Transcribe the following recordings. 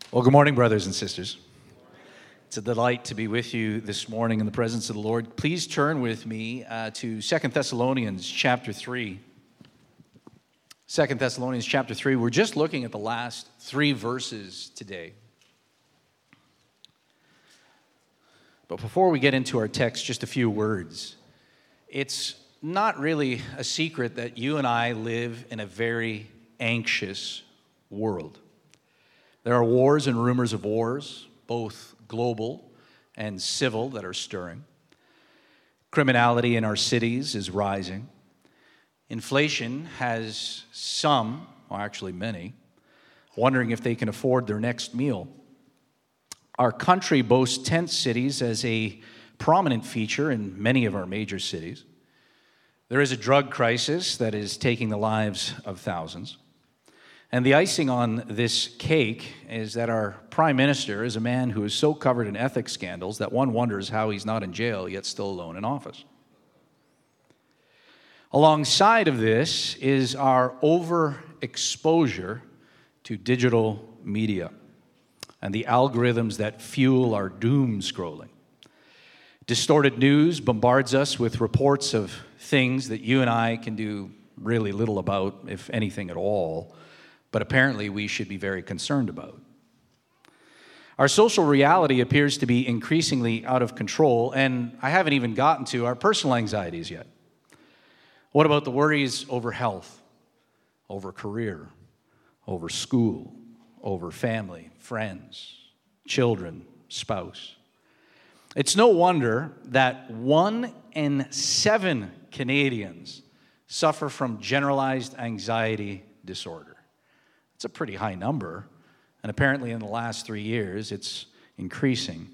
Well, good morning, brothers and sisters. It's a delight to be with you this morning in the presence of the Lord. Please turn with me to 2 Thessalonians chapter 3. 2 Thessalonians chapter 3. We're just looking at the last three verses today. But before we get into our text, just a few words. It's not really a secret that you and I live in a very anxious world. There are wars and rumors of wars, both global and civil, that are stirring. Criminality in our cities is rising. Inflation has some, or actually many, wondering if they can afford their next meal. Our country boasts tent cities as a prominent feature in many of our major cities. There is a drug crisis that is taking the lives of thousands. And the icing on this cake is that our prime minister is a man who is so covered in ethics scandals that one wonders how he's not in jail yet still alone in office. Alongside of this is our overexposure to digital media and the algorithms that fuel our doom scrolling. Distorted news bombards us with reports of things that you and I can do really little about, if anything at all, but apparently we should be very concerned about. Our social reality appears to be increasingly out of control, and I haven't even gotten to our personal anxieties yet. What about the worries over health, over career, over school, over family, friends, children, spouse? It's no wonder that 1 in 7 Canadians suffer from generalized anxiety disorder. It's a pretty high number, and apparently in the last 3 years, it's increasing.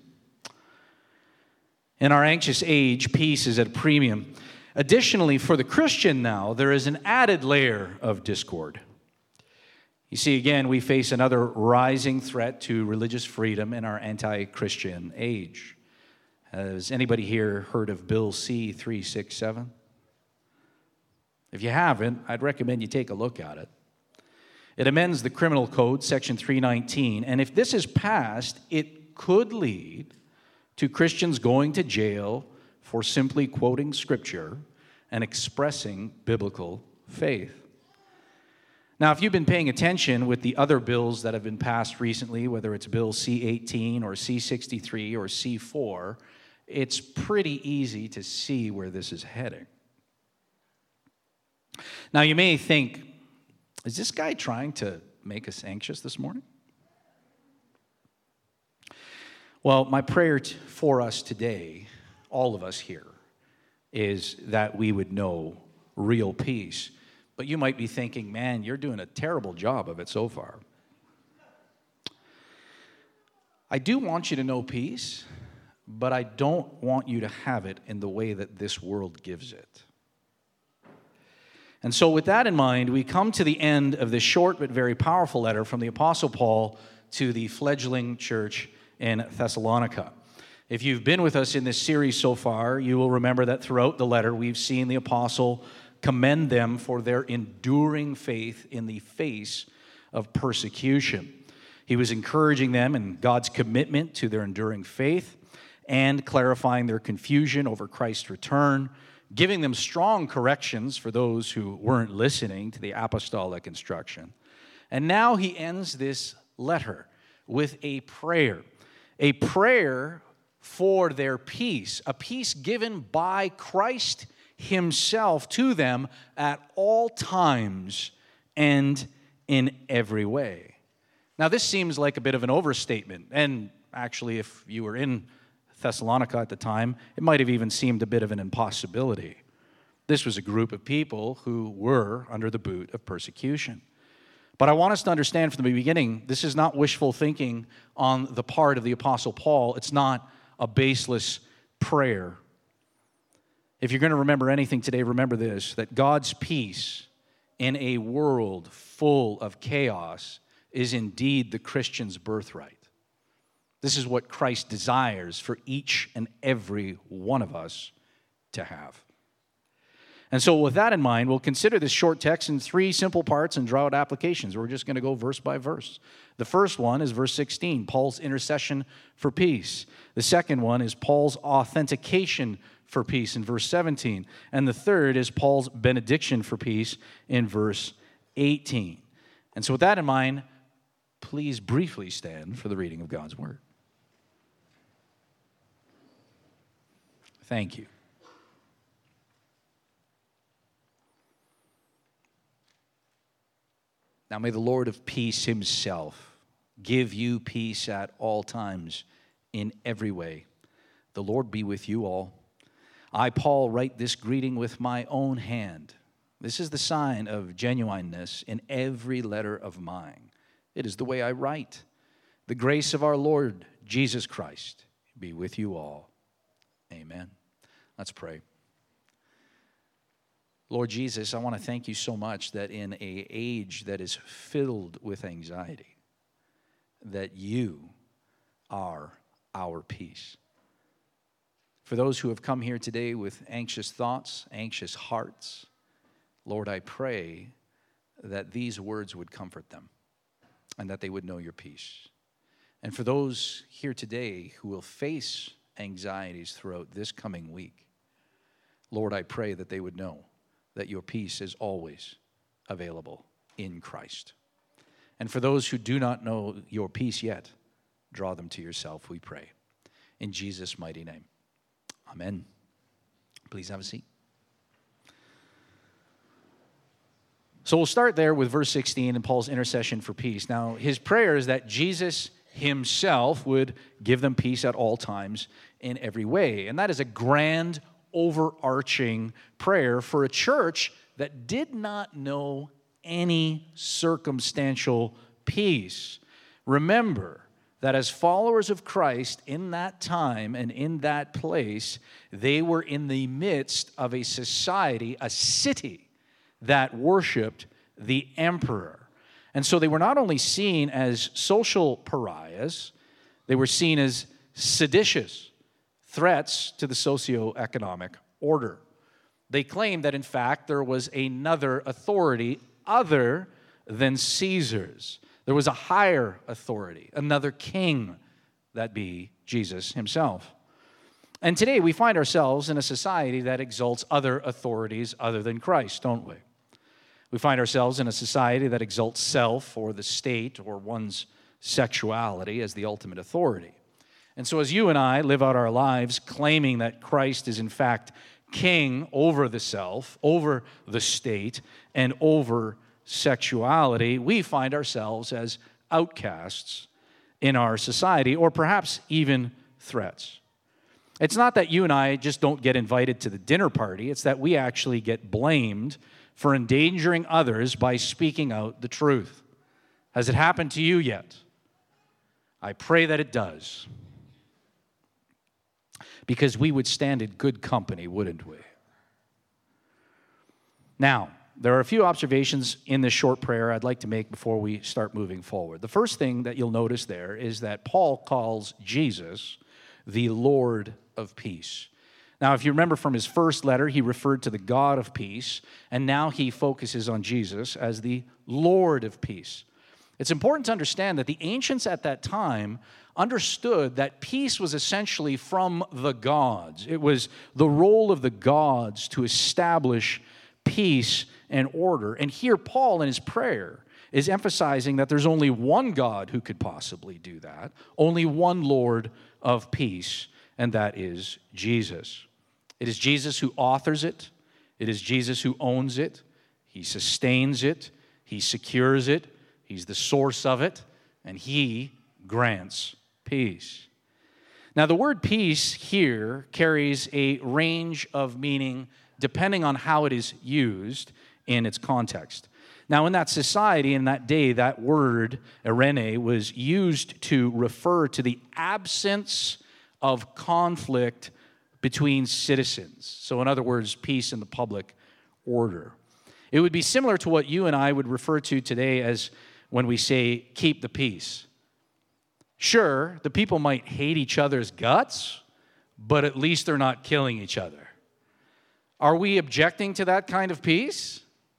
In our anxious age, peace is at a premium. Additionally, for the Christian now, there is an added layer of discord. You see, again, we face another rising threat to religious freedom in our anti-Christian age. Has anybody here heard of Bill C-367? If you haven't, I'd recommend you take a look at it. It amends the criminal code, section 319, and if this is passed, it could lead to Christians going to jail for simply quoting Scripture and expressing biblical faith. Now, if you've been paying attention with the other bills that have been passed recently, whether it's Bill C-18 or C-63 or C-4, it's pretty easy to see where this is heading. Now, you may think, is this guy trying to make us anxious this morning? Well, my prayer for us today, all of us here, is that we would know real peace. But you might be thinking, man, you're doing a terrible job of it so far. I do want you to know peace, but I don't want you to have it in the way that this world gives it. And so with that in mind, we come to the end of this short but very powerful letter from the Apostle Paul to the fledgling church in Thessalonica. If you've been with us in this series so far, you will remember that throughout the letter, we've seen the apostle commend them for their enduring faith in the face of persecution. He was encouraging them in God's commitment to their enduring faith and clarifying their confusion over Christ's return, giving them strong corrections for those who weren't listening to the apostolic instruction. And now he ends this letter with a prayer for their peace, a peace given by Christ himself to them at all times and in every way. Now, this seems like a bit of an overstatement, and actually, if you were in Thessalonica at the time, it might have even seemed a bit of an impossibility. This was a group of people who were under the boot of persecution. But I want us to understand from the beginning, this is not wishful thinking on the part of the Apostle Paul. It's not a baseless prayer. If you're going to remember anything today, remember this, that God's peace in a world full of chaos is indeed the Christian's birthright. This is what Christ desires for each and every one of us to have. And so with that in mind, we'll consider this short text in three simple parts and draw out applications. We're just going to go verse by verse. The first one is verse 16, Paul's intercession for peace. The second one is Paul's authentication for peace in verse 17. And the third is Paul's benediction for peace in verse 18. And so with that in mind, please briefly stand for the reading of God's word. Thank you. Now may the Lord of peace himself give you peace at all times in every way. The Lord be with you all. I, Paul, write this greeting with my own hand. This is the sign of genuineness in every letter of mine. It is the way I write. The grace of our Lord Jesus Christ be with you all. Amen. Let's pray. Lord Jesus, I want to thank you so much that in an age that is filled with anxiety, that you are our peace. For those who have come here today with anxious thoughts, anxious hearts, Lord, I pray that these words would comfort them and that they would know your peace. And for those here today who will face anxieties throughout this coming week, Lord, I pray that they would know that your peace is always available in Christ. And for those who do not know your peace yet, draw them to yourself, we pray. In Jesus' mighty name, amen. Please have a seat. So we'll start there with verse 16 and Paul's intercession for peace. Now, his prayer is that Jesus himself would give them peace at all times in every way. And that is a grand, overarching prayer for a church that did not know any circumstantial peace. Remember that as followers of Christ in that time and in that place, they were in the midst of a society, a city that worshiped the emperor. And so they were not only seen as social pariahs, they were seen as seditious threats to the socioeconomic order. They claimed that, in fact, there was another authority other than Caesar's. There was a higher authority, another king, that be Jesus himself. And today we find ourselves in a society that exalts other authorities other than Christ, don't we? We find ourselves in a society that exalts self or the state or one's sexuality as the ultimate authority. And so as you and I live out our lives claiming that Christ is in fact king over the self, over the state, and over sexuality, we find ourselves as outcasts in our society, or perhaps even threats. It's not that you and I just don't get invited to the dinner party, it's that we actually get blamed for endangering others by speaking out the truth. Has it happened to you yet? I pray that it does. Because we would stand in good company, wouldn't we? Now, there are a few observations in this short prayer I'd like to make before we start moving forward. The first thing that you'll notice there is that Paul calls Jesus the Lord of peace. Now, if you remember from his first letter, he referred to the God of peace, and now he focuses on Jesus as the Lord of peace. It's important to understand that the ancients at that time understood that peace was essentially from the gods. It was the role of the gods to establish peace and order. And here Paul in his prayer is emphasizing that there's only one God who could possibly do that, only one Lord of peace, and that is Jesus. It is Jesus who authors it. It is Jesus who owns it. He sustains it. He secures it. He's the source of it, and he grants peace. Now, the word peace here carries a range of meaning depending on how it is used in its context. Now, in that society, in that day, that word, eirene, was used to refer to the absence of conflict between citizens. So, in other words, peace in the public order. It would be similar to what you and I would refer to today as when we say, keep the peace. Sure, the people might hate each other's guts, but at least they're not killing each other. Are we objecting to that kind of peace?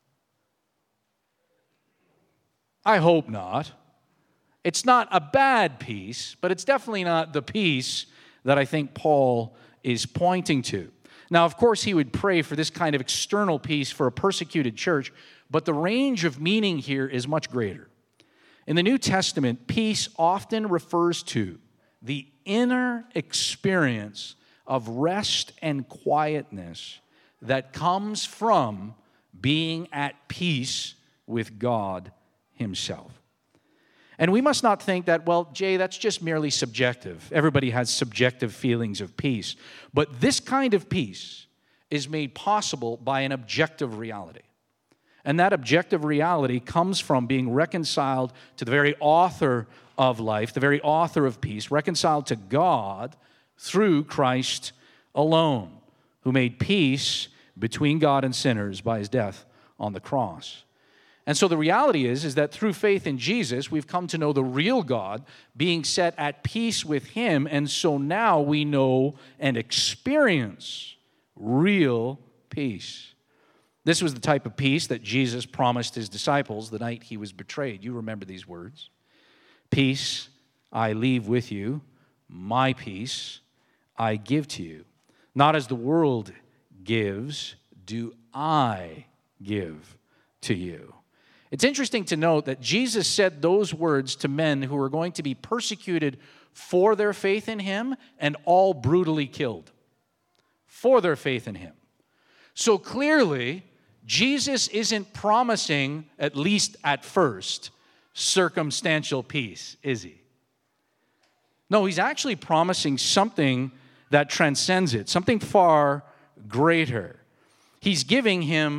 I hope not. It's not a bad peace, but it's definitely not the peace that I think Paul is pointing to. Now, of course, he would pray for this kind of external peace for a persecuted church, but the range of meaning here is much greater. In the New Testament, peace often refers to the inner experience of rest and quietness that comes from being at peace with God Himself. And we must not think that, well, Jay, that's just merely subjective. Everybody has subjective feelings of peace. But this kind of peace is made possible by an objective reality. And that objective reality comes from being reconciled to the very author of life, the very author of peace, reconciled to God through Christ alone, who made peace between God and sinners by His death on the cross. And so the reality is that through faith in Jesus, we've come to know the real God, being set at peace with Him, and so now we know and experience real peace. This was the type of peace that Jesus promised His disciples the night He was betrayed. You remember these words. Peace I leave with you, my peace I give to you. Not as the world gives, do I give to you. It's interesting to note that Jesus said those words to men who were going to be persecuted for their faith in Him and all brutally killed for their faith in Him. So clearly, Jesus isn't promising, at least at first, circumstantial peace, is He? No, He's actually promising something that transcends it, something far greater. He's giving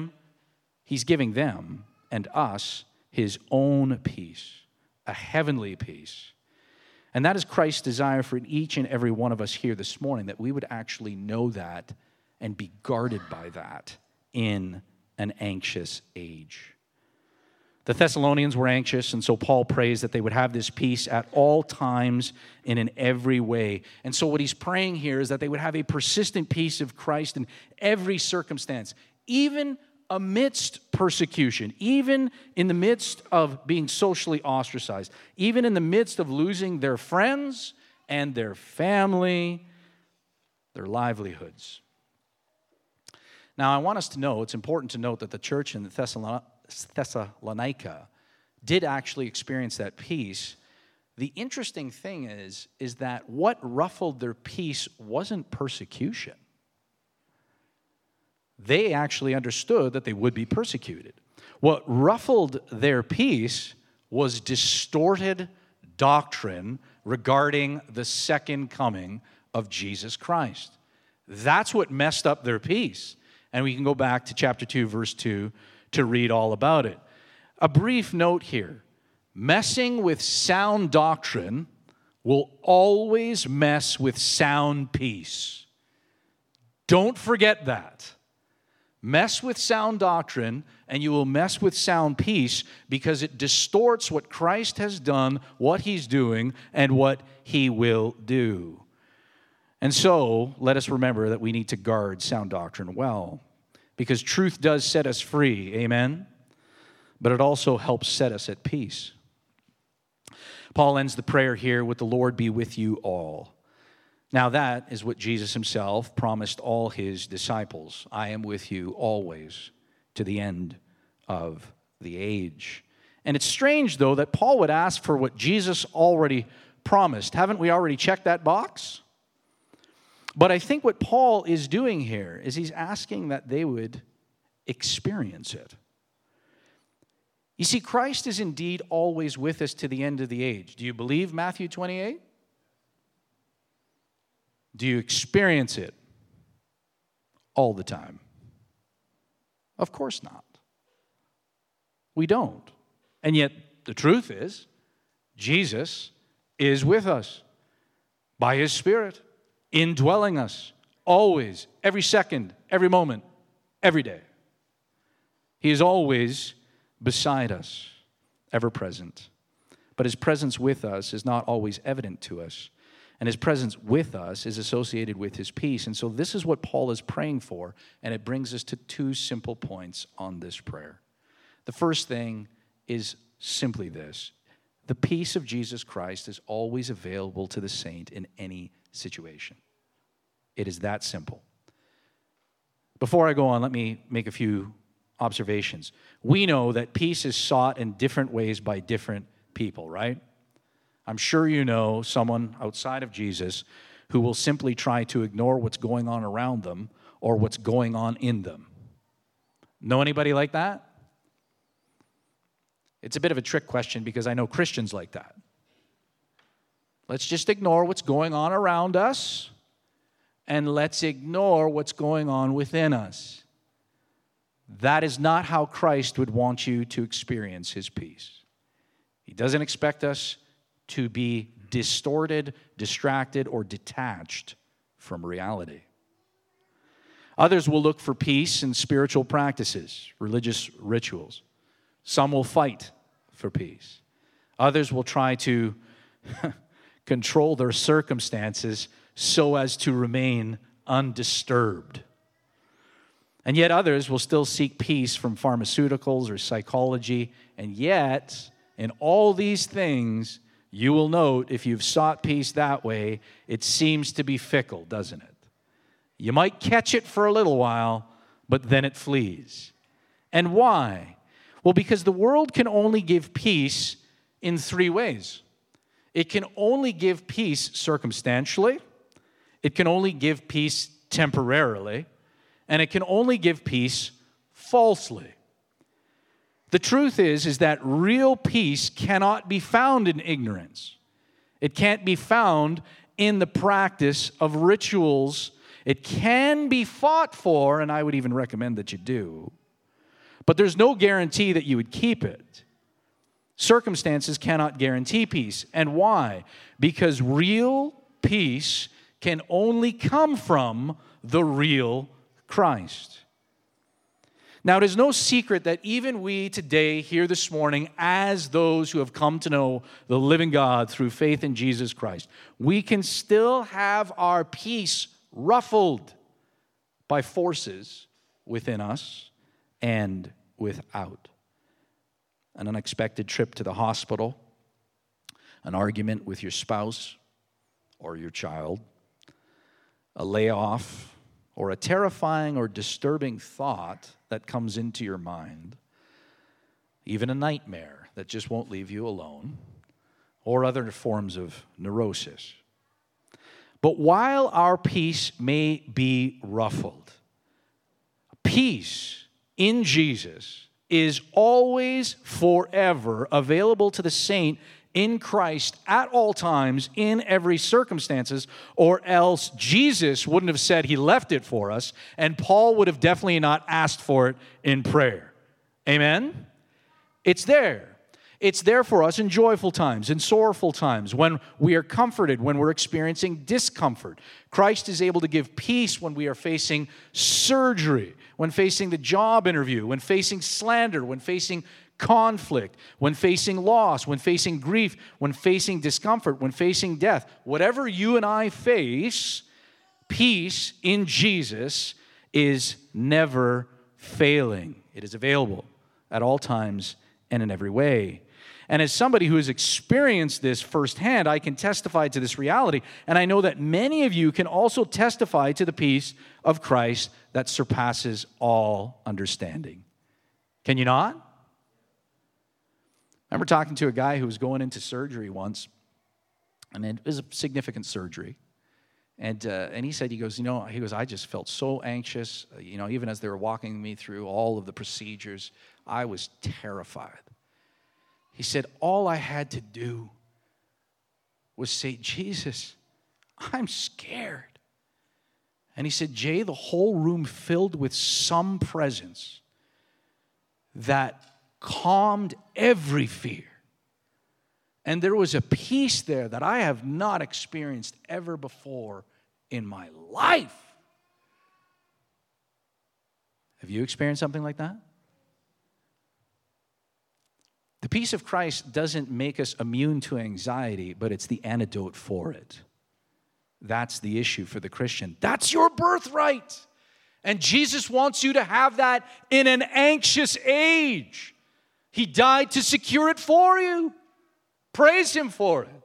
them and us His own peace, a heavenly peace. And that is Christ's desire for each and every one of us here this morning, that we would actually know that and be guarded by that in an anxious age. The Thessalonians were anxious, and so Paul prays that they would have this peace at all times and in every way. And so what he's praying here is that they would have a persistent peace of Christ in every circumstance, even amidst persecution, even in the midst of being socially ostracized, even in the midst of losing their friends and their family, their livelihoods. Now, I want us to know, it's important to note that the church in Thessalonica did actually experience that peace. The interesting thing is that what ruffled their peace wasn't persecution. They actually understood that they would be persecuted. What ruffled their peace was distorted doctrine regarding the second coming of Jesus Christ. That's what messed up their peace. And we can go back to chapter 2, verse 2 to read all about it. A brief note here. Messing with sound doctrine will always mess with sound peace. Don't forget that. Mess with sound doctrine, and you will mess with sound peace because it distorts what Christ has done, what He's doing, and what He will do. And so, let us remember that we need to guard sound doctrine well, because truth does set us free, amen? But it also helps set us at peace. Paul ends the prayer here with, "The Lord be with you all." Now that is what Jesus Himself promised all His disciples. I am with you always to the end of the age. And it's strange, though, that Paul would ask for what Jesus already promised. Haven't we already checked that box? But I think what Paul is doing here is he's asking that they would experience it. You see, Christ is indeed always with us to the end of the age. Do you believe Matthew 28? Do you experience it all the time? Of course not. We don't. And yet, the truth is, Jesus is with us by His Spirit, indwelling us, always, every second, every moment, every day. He is always beside us, ever present. But His presence with us is not always evident to us. And his presence with us is associated with his peace. And so this is what Paul is praying for, and it brings us to two simple points on this prayer. The first thing is simply this: the peace of Jesus Christ is always available to the saint in any situation. It is that simple. Before I go on, let me make a few observations. We know that peace is sought in different ways by different people, right? I'm sure you know someone outside of Jesus who will simply try to ignore what's going on around them or what's going on in them. Know anybody like that? It's a bit of a trick question because I know Christians like that. Let's just ignore what's going on around us and let's ignore what's going on within us. That is not how Christ would want you to experience his peace. He doesn't expect us to be distorted, distracted, or detached from reality. Others will look for peace in spiritual practices, religious rituals. Some will fight for peace. Others will try to control their circumstances so as to remain undisturbed. And yet others will still seek peace from pharmaceuticals or psychology. And yet, in all these things, you will note, if you've sought peace that way, it seems to be fickle, doesn't it? You might catch it for a little while, but then it flees. And why? Well, because the world can only give peace in three ways. It can only give peace circumstantially, it can only give peace temporarily, and it can only give peace falsely. The truth is that real peace cannot be found in ignorance. It can't be found in the practice of rituals. It can be fought for, and I would even recommend that you do, but there's no guarantee that you would keep it. Circumstances cannot guarantee peace. And why? Because real peace can only come from the real Christ. Now, it is no secret that even we today, here this morning, as those who have come to know the living God through faith in Jesus Christ, we can still have our peace ruffled by forces within us and without. An unexpected trip to the hospital, an argument with your spouse or your child, a layoff, or a terrifying or disturbing thought that comes into your mind, even a nightmare that just won't leave you alone, or other forms of neurosis. But while our peace may be ruffled, peace in Jesus is always forever available to the saint in Christ at all times, in every circumstances, or else Jesus wouldn't have said he left it for us, and Paul would have definitely not asked for it in prayer. Amen? It's there. It's there for us in joyful times, in sorrowful times, when we are comforted, when we're experiencing discomfort. Christ is able to give peace when we are facing surgery, when facing the job interview, when facing slander, when facing conflict, when facing loss, when facing grief, when facing discomfort, when facing death. Whatever you and I face, peace in Jesus is never failing. It is available at all times and in every way. And as somebody who has experienced this firsthand, I can testify to this reality. And I know that many of you can also testify to the peace of Christ that surpasses all understanding. Can you not? I remember talking to a guy who was going into surgery once, and it was a significant surgery. And he said, he goes, I just felt so anxious. Even as they were walking me through all of the procedures, I was terrified. He said, all I had to do was say, Jesus, I'm scared. And he said, Jay, the whole room filled with some presence that calmed every fear. And there was a peace there that I have not experienced ever before in my life. Have you experienced something like that? The peace of Christ doesn't make us immune to anxiety, but it's the antidote for it. That's the issue for the Christian. That's your birthright. And Jesus wants you to have that in an anxious age. He died to secure it for you. Praise Him for it.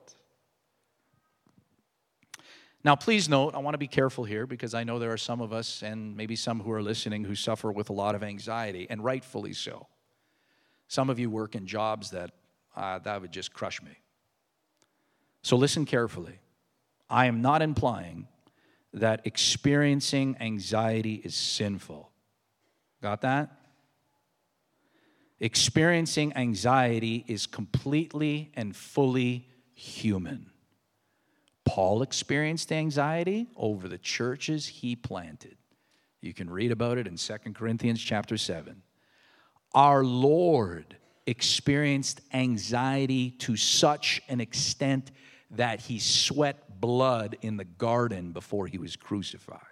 Now, please note, I want to be careful here because I know there are some of us and maybe some who are listening who suffer with a lot of anxiety, and rightfully so. Some of you work in jobs that would just crush me. So listen carefully. I am not implying that experiencing anxiety is sinful. Got that? Experiencing anxiety is completely and fully human. Paul experienced anxiety over the churches he planted. You can read about it in 2 Corinthians chapter 7. Our Lord experienced anxiety to such an extent that he sweat blood in the garden before he was crucified.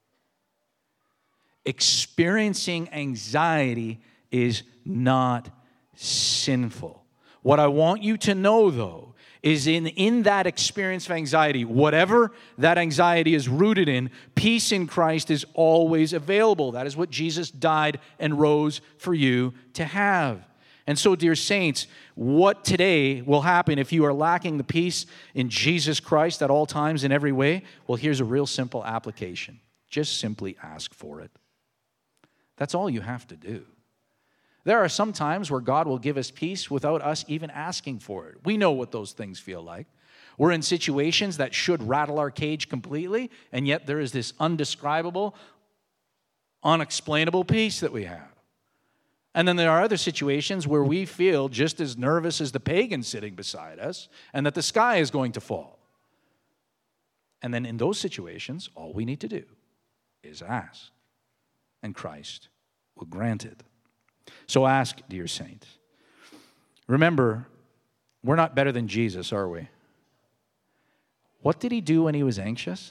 Experiencing anxiety is not sinful. What I want you to know, though, is in that experience of anxiety, whatever that anxiety is rooted in, peace in Christ is always available. That is what Jesus died and rose for you to have. And so, dear saints, what today will happen if you are lacking the peace in Jesus Christ at all times in every way? Well, here's a real simple application. Just simply ask for it. That's all you have to do. There are some times where God will give us peace without us even asking for it. We know what those things feel like. We're in situations that should rattle our cage completely, and yet there is this undescribable, unexplainable peace that we have. And then there are other situations where we feel just as nervous as the pagan sitting beside us and that the sky is going to fall. And then in those situations, all we need to do is ask, and Christ will grant it. So ask, dear saints. Remember, we're not better than Jesus, are we? What did he do when he was anxious?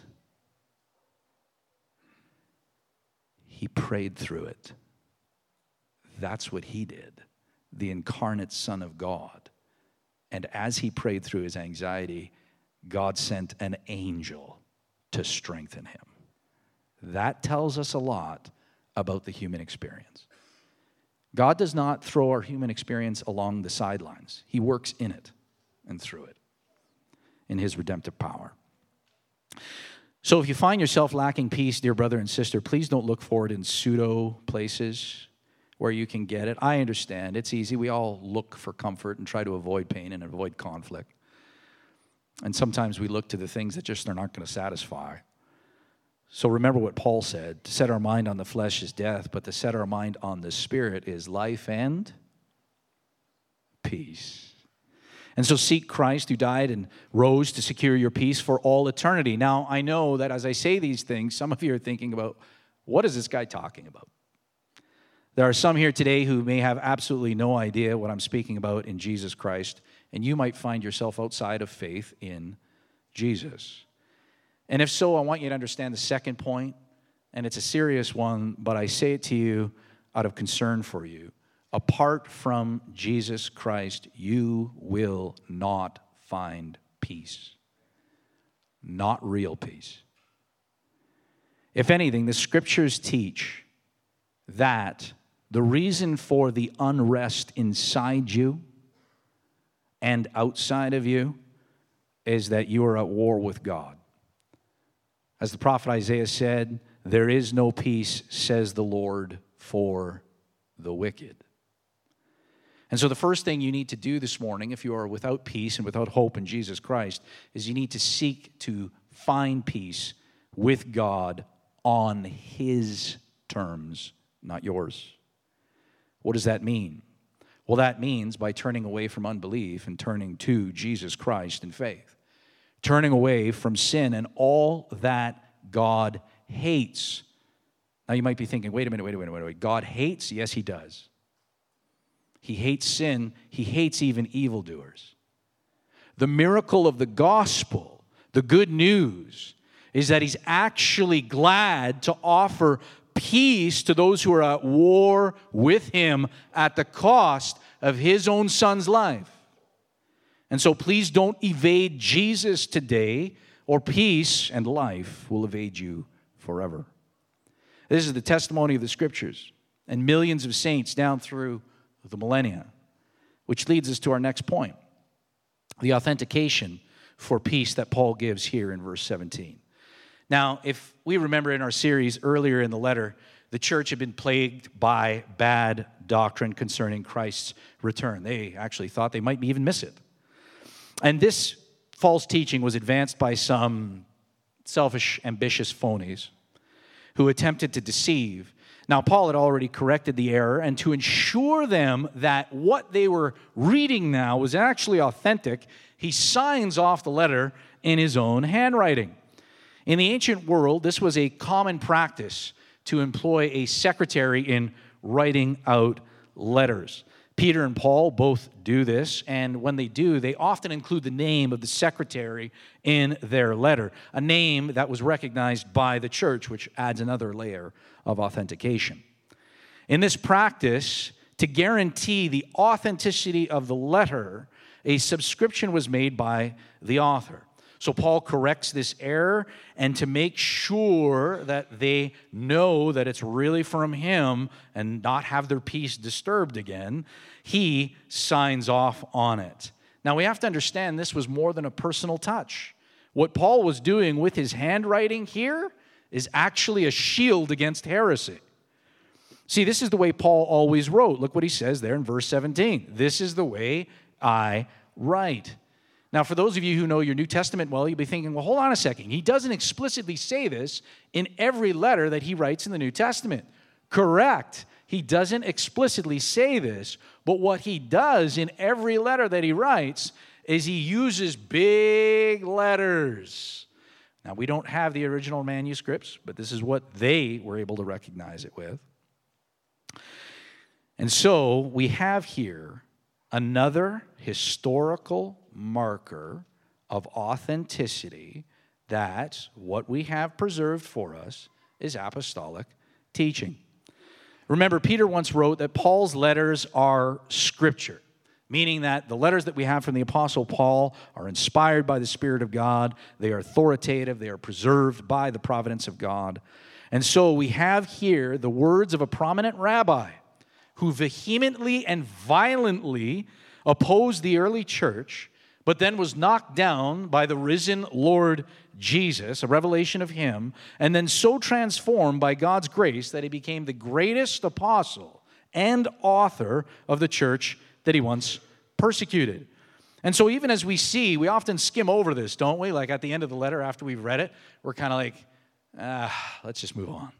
He prayed through it. That's what he did, the incarnate Son of God. And as he prayed through his anxiety, God sent an angel to strengthen him. That tells us a lot about the human experience. God does not throw our human experience along the sidelines. He works in it and through it in his redemptive power. So if you find yourself lacking peace, dear brother and sister, please don't look for it in pseudo places where you can get it. I understand. It's easy. We all look for comfort and try to avoid pain and avoid conflict. And sometimes we look to the things that just are not going to satisfy. So remember what Paul said, to set our mind on the flesh is death, but to set our mind on the Spirit is life and peace. And so seek Christ who died and rose to secure your peace for all eternity. Now, I know that as I say these things, some of you are thinking about, what is this guy talking about? There are some here today who may have absolutely no idea what I'm speaking about in Jesus Christ, and you might find yourself outside of faith in Jesus. And if so, I want you to understand the second point, and it's a serious one, but I say it to you out of concern for you. Apart from Jesus Christ, you will not find peace. Not real peace. If anything, the scriptures teach that the reason for the unrest inside you and outside of you is that you are at war with God. As the prophet Isaiah said, there is no peace, says the Lord, for the wicked. And so the first thing you need to do this morning, if you are without peace and without hope in Jesus Christ, is you need to seek to find peace with God on His terms, not yours. What does that mean? Well, that means by turning away from unbelief and turning to Jesus Christ in faith. Turning away from sin and all that God hates. Now you might be thinking, wait a minute. God hates? Yes, He does. He hates sin. He hates even evildoers. The miracle of the gospel, the good news, is that He's actually glad to offer peace to those who are at war with Him at the cost of His own Son's life. And so please don't evade Jesus today or peace and life will evade you forever. This is the testimony of the Scriptures and millions of saints down through the millennia, which leads us to our next point, the authentication for peace that Paul gives here in verse 17. Now, if we remember in our series earlier in the letter, the church had been plagued by bad doctrine concerning Christ's return. They actually thought they might even miss it. And this false teaching was advanced by some selfish, ambitious phonies who attempted to deceive. Now, Paul had already corrected the error, and to ensure them that what they were reading now was actually authentic, he signs off the letter in his own handwriting. In the ancient world, this was a common practice to employ a secretary in writing out letters. Peter and Paul both do this, and when they do, they often include the name of the secretary in their letter, a name that was recognized by the church, which adds another layer of authentication. In this practice, to guarantee the authenticity of the letter, a subscription was made by the author. So Paul corrects this error, and to make sure that they know that it's really from him and not have their peace disturbed again, he signs off on it. Now we have to understand this was more than a personal touch. What Paul was doing with his handwriting here is actually a shield against heresy. See, this is the way Paul always wrote. Look what he says there in verse 17. This is the way I write. Now, for those of you who know your New Testament well, you'll be thinking, well, hold on a second. He doesn't explicitly say this in every letter that he writes in the New Testament. Correct. He doesn't explicitly say this, but what he does in every letter that he writes is he uses big letters. Now, we don't have the original manuscripts, but this is what they were able to recognize it with. And so we have here another historical marker of authenticity that what we have preserved for us is apostolic teaching. Remember, Peter once wrote that Paul's letters are scripture, meaning that the letters that we have from the Apostle Paul are inspired by the Spirit of God, they are authoritative, they are preserved by the providence of God. And so we have here the words of a prominent rabbi who vehemently and violently opposed the early church, but then was knocked down by the risen Lord Jesus, a revelation of him, and then so transformed by God's grace that he became the greatest apostle and author of the church that he once persecuted. And so even as we see, we often skim over this, don't we? Like at the end of the letter after we've read it, we're kind of like, let's just move on.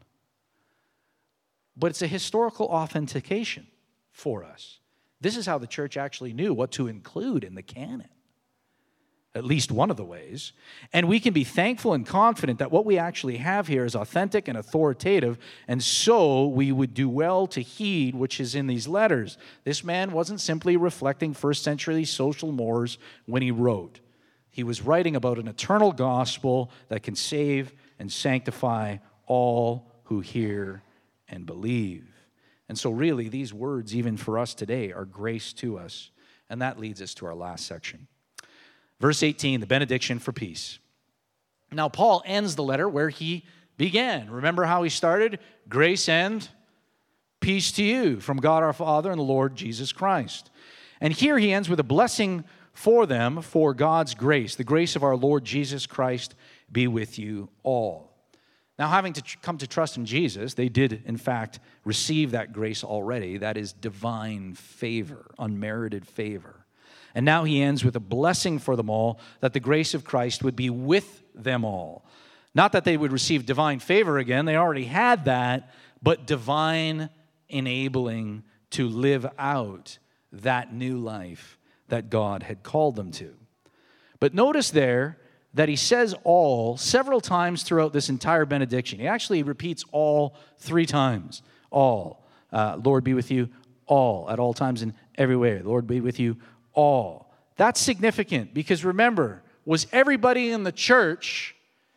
But it's a historical authentication for us. This is how the church actually knew what to include in the canon. At least one of the ways. And we can be thankful and confident that what we actually have here is authentic and authoritative, and so we would do well to heed which is in these letters. This man wasn't simply reflecting first century social mores when he wrote. He was writing about an eternal gospel that can save and sanctify all who hear and believe. And so really, these words, even for us today, are grace to us. And that leads us to our last section. Verse 18, the benediction for peace. Now, Paul ends the letter where he began. Remember how he started? Grace and peace to you from God our Father and the Lord Jesus Christ. And here he ends with a blessing for them for God's grace. The grace of our Lord Jesus Christ be with you all. Now, having come to trust in Jesus, they did, in fact, receive that grace already. That is divine favor, unmerited favor. And now he ends with a blessing for them all, that the grace of Christ would be with them all. Not that they would receive divine favor again, they already had that, but divine enabling to live out that new life that God had called them to. But notice there that he says all several times throughout this entire benediction. He actually repeats all 3 times. All. Lord be with you all, at all times and everywhere. Lord be with you all. That's significant because remember, was everybody in the church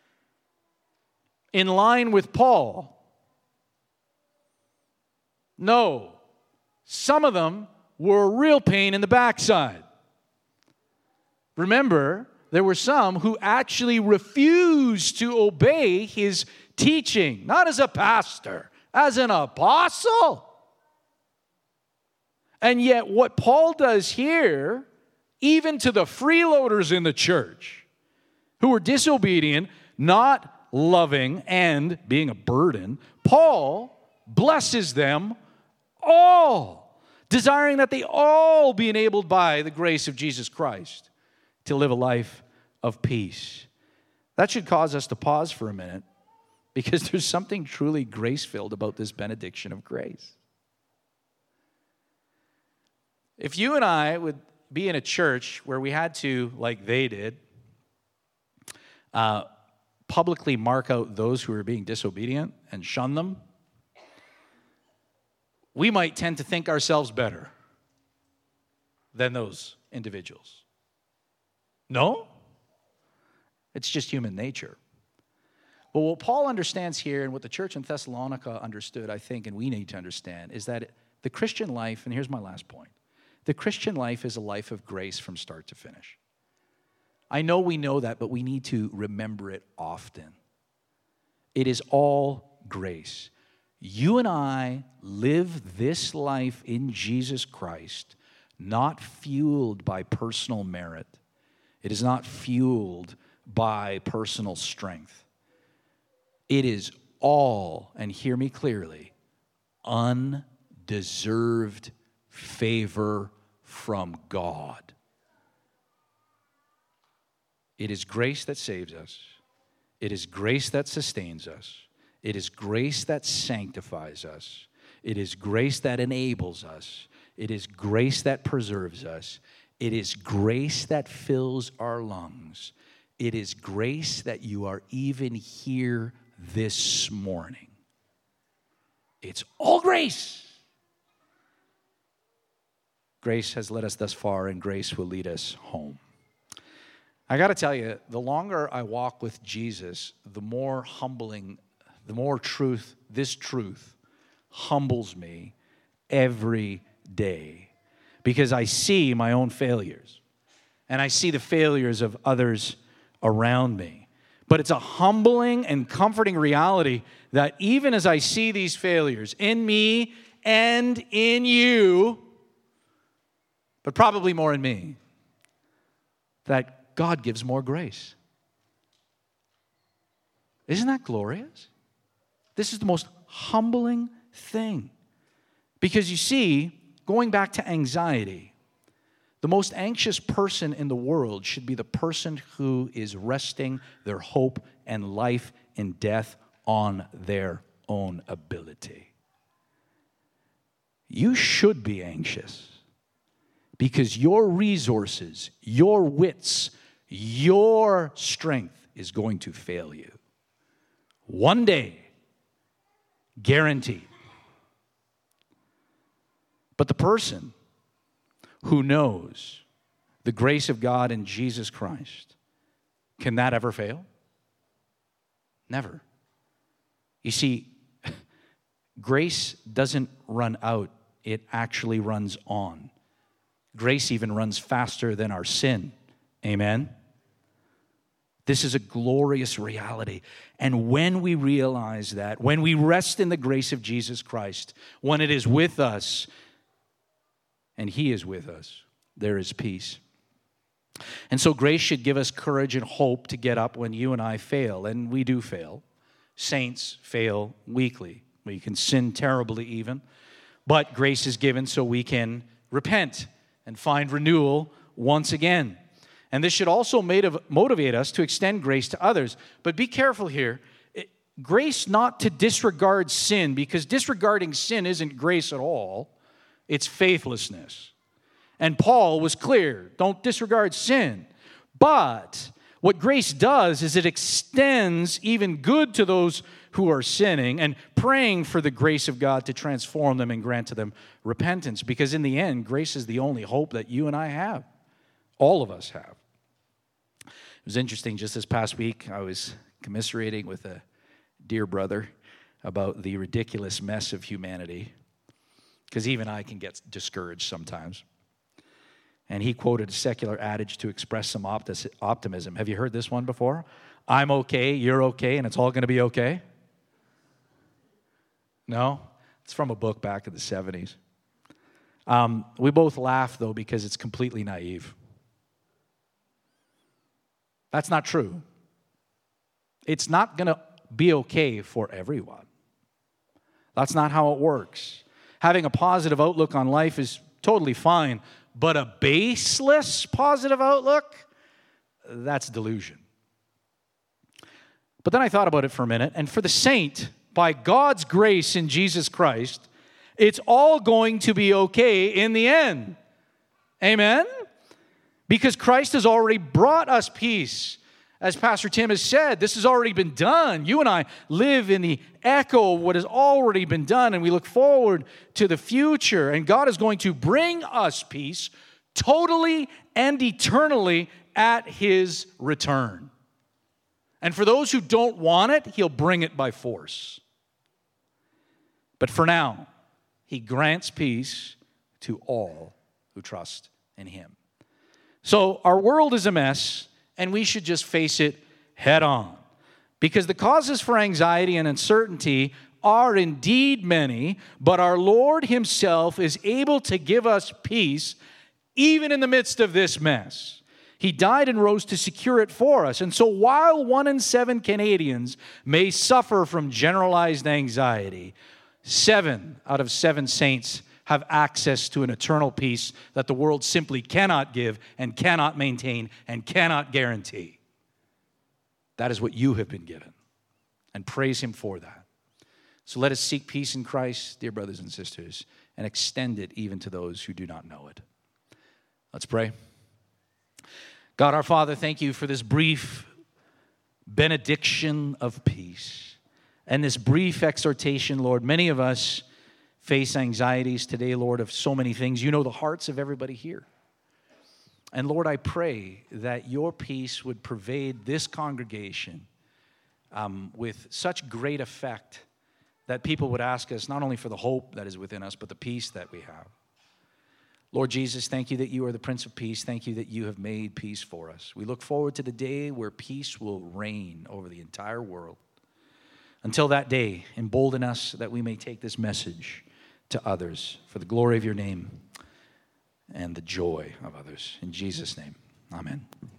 in line with Paul? No. Some of them were a real pain in the backside. Remember there were some who actually refused to obey his teaching, not as a pastor, as an apostle. And yet what Paul does here, even to the freeloaders in the church who were disobedient, not loving, and being a burden, Paul blesses them all, desiring that they all be enabled by the grace of Jesus Christ to live a life of peace. That should cause us to pause for a minute, because there's something truly grace-filled about this benediction of grace. If you and I would be in a church where we had to, like they did, publicly mark out those who are being disobedient and shun them, we might tend to think ourselves better than those individuals. No? It's just human nature. But what Paul understands here, and what the church in Thessalonica understood, I think, and we need to understand, is that the Christian life, and here's my last point, the Christian life is a life of grace from start to finish. I know we know that, but we need to remember it often. It is all grace. You and I live this life in Jesus Christ, not fueled by personal merit. It is not fueled by personal strength. It is all, and hear me clearly, undeserved favor from God. It is grace that saves us. It is grace that sustains us. It is grace that sanctifies us. It is grace that enables us. It is grace that preserves us. It is grace that fills our lungs. It is grace that you are even here this morning. It's all grace. Grace has led us thus far, and grace will lead us home. I got to tell you, the longer I walk with Jesus, the more humbling, the more this truth humbles me every day, because I see my own failures and I see the failures of others around me. But it's a humbling and comforting reality that even as I see these failures in me and in you, but probably more in me, that God gives more grace. Isn't that glorious? This is the most humbling thing. Because you see, going back to anxiety, the most anxious person in the world should be the person who is resting their hope and life and death on their own ability. You should be anxious because your resources, your wits, your strength is going to fail you. One day, guaranteed. But the person who knows the grace of God in Jesus Christ, can that ever fail? Never. You see, grace doesn't run out, it actually runs on. Grace even runs faster than our sin. Amen? This is a glorious reality. And when we realize that, when we rest in the grace of Jesus Christ, when it is with us, and He is with us, there is peace. And so grace should give us courage and hope to get up when you and I fail, and we do fail. Saints fail weekly. We can sin terribly even, but grace is given so we can repent and find renewal once again. And this should also motivate us to extend grace to others. But be careful here. Grace not to disregard sin, because disregarding sin isn't grace at all. It's faithlessness. And Paul was clear, don't disregard sin. But what grace does is it extends even good to those who are sinning and praying for the grace of God to transform them and grant to them repentance. Because in the end, grace is the only hope that you and I have. All of us have. It was interesting, just this past week, I was commiserating with a dear brother about the ridiculous mess of humanity, because even I can get discouraged sometimes. And he quoted a secular adage to express some optimism. Have you heard this one before? I'm okay, you're okay, and it's all going to be okay? No? It's from a book back in the 70s. We both laugh, though, because it's completely naive. That's not true. It's not going to be okay for everyone. That's not how it works. Having a positive outlook on life is totally fine, but a baseless positive outlook, that's delusion. But then I thought about it for a minute, and for the saint, by God's grace in Jesus Christ, it's all going to be okay in the end. Amen? Because Christ has already brought us peace. As Pastor Tim has said, this has already been done. You and I live in the echo of what has already been done, and we look forward to the future. And God is going to bring us peace totally and eternally at His return. And for those who don't want it, He'll bring it by force. But for now, He grants peace to all who trust in Him. So our world is a mess, and we should just face it head on. Because the causes for anxiety and uncertainty are indeed many, but our Lord Himself is able to give us peace even in the midst of this mess. He died and rose to secure it for us. And so while 1 in 7 Canadians may suffer from generalized anxiety, 7 out of 7 saints have access to an eternal peace that the world simply cannot give and cannot maintain and cannot guarantee. That is what you have been given. And praise Him for that. So let us seek peace in Christ, dear brothers and sisters, and extend it even to those who do not know it. Let's pray. God our Father, thank You for this brief benediction of peace and this brief exhortation, Lord. Many of us face anxieties today, Lord, of so many things. You know the hearts of everybody here. And Lord, I pray that Your peace would pervade this congregation with such great effect that people would ask us not only for the hope that is within us, but the peace that we have. Lord Jesus, thank You that You are the Prince of Peace. Thank You that You have made peace for us. We look forward to the day where peace will reign over the entire world. Until that day, embolden us that we may take this message to others for the glory of Your name and the joy of others. In Jesus' name, amen.